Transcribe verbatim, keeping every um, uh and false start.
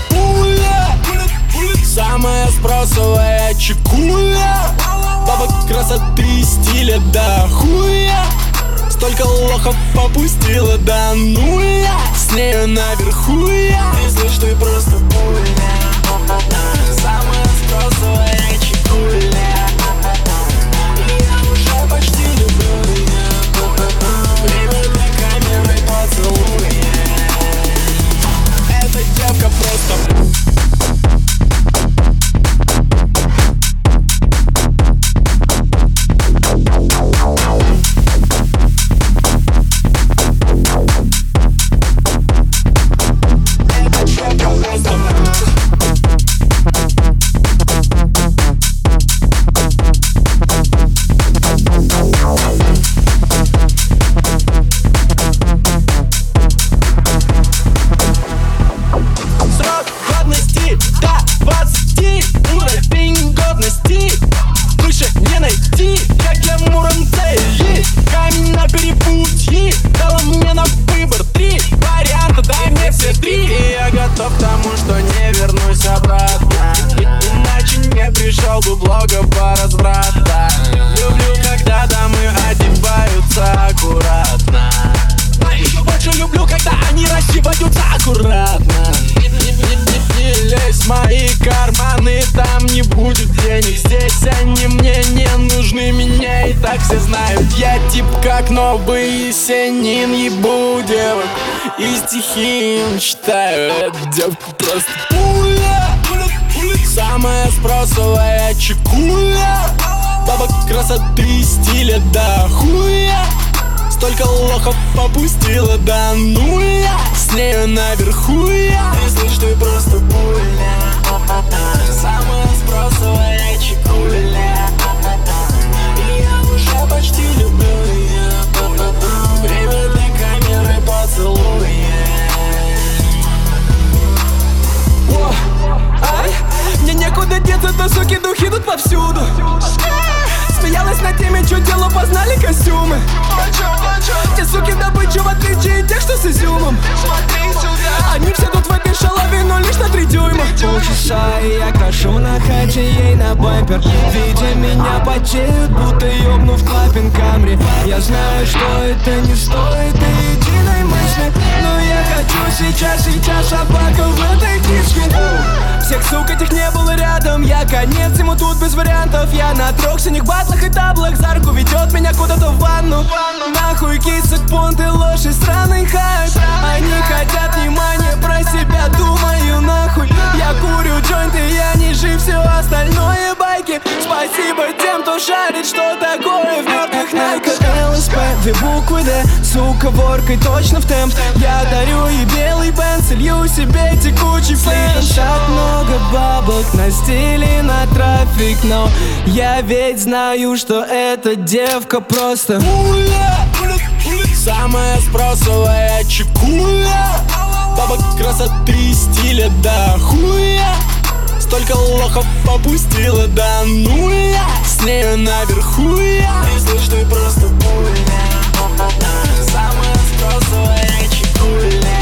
пуля, самая спросовая чекуля. Бабок красоты и стиля до хуя. Столько лохов попустила до нуля. С нею наверху я. Ты слышишь, ты просто пуля. Самая спросовая чекуля. И я уже почти люблю ее. Время для камеры поцелуя. Эта девка просто... Потому что не вернусь обратно, иначе не пришел бы блога по разврата. Люблю, когда дамы одеваются аккуратно. А еще больше люблю, когда они раздеваются аккуратно. Не, не, не, не, не лезь в мои карманы, там не будет денег. Здесь они мне не нужны, меня и так все знают. Я тип как новый Есенин, ебу девок и стихи им читаю. Эта девка просто пуля, самая спросовая чекуля. Бабок красоты и стиля до хуя. Столько лохов попустила до нуля. С нею наверху я. Ты слышишь, ты просто пуля. Самая спросовая чекуля. И я уже почти люблю ее. Время для камеры поцелуя. Ай, мне некуда деться, то суки духи тут повсюду. Смеялась на теме, что дело, познали костюмы. Те суки добычу, в отличие от тех, что с изюмом. Они все тут в этой шалаве, но лишь на три дюйма. Полчаса и я крашу на хаче ей на бампер. Видя меня потеют, будто ёбнув клапин Камри. Я знаю, что это не стоит и единой мысли, но я хочу сейчас, сейчас собака в этой книжке. Всех сук этих не было рядом, я конец ему тут без вариантов. Я на трех синих батлах и таблах, за руку ведет меня куда-то в ванну. Нахуй кисок, понт и ложь и странный хайп. Они хотят внимания, про себя думаю нахуй. Я курю джойнты, я не жив, все остальное байки. Спасибо тем, кто шарит, что такое в мертвых найках. ЛСП, две буквы Д, сука, воркой точно в темп. Я дарю ей белый бенз, лью себе текучий флэш. Так много бабок на стиле, на трафик, но я ведь знаю, что эта девка просто пуля, самая спросовая чекуля. Бабок красоты и стиля до хуя. Столько лохов попустила до нуля. С нею наверху я. Ты слышишь, ты просто пуля. Самая спросовая чекуля.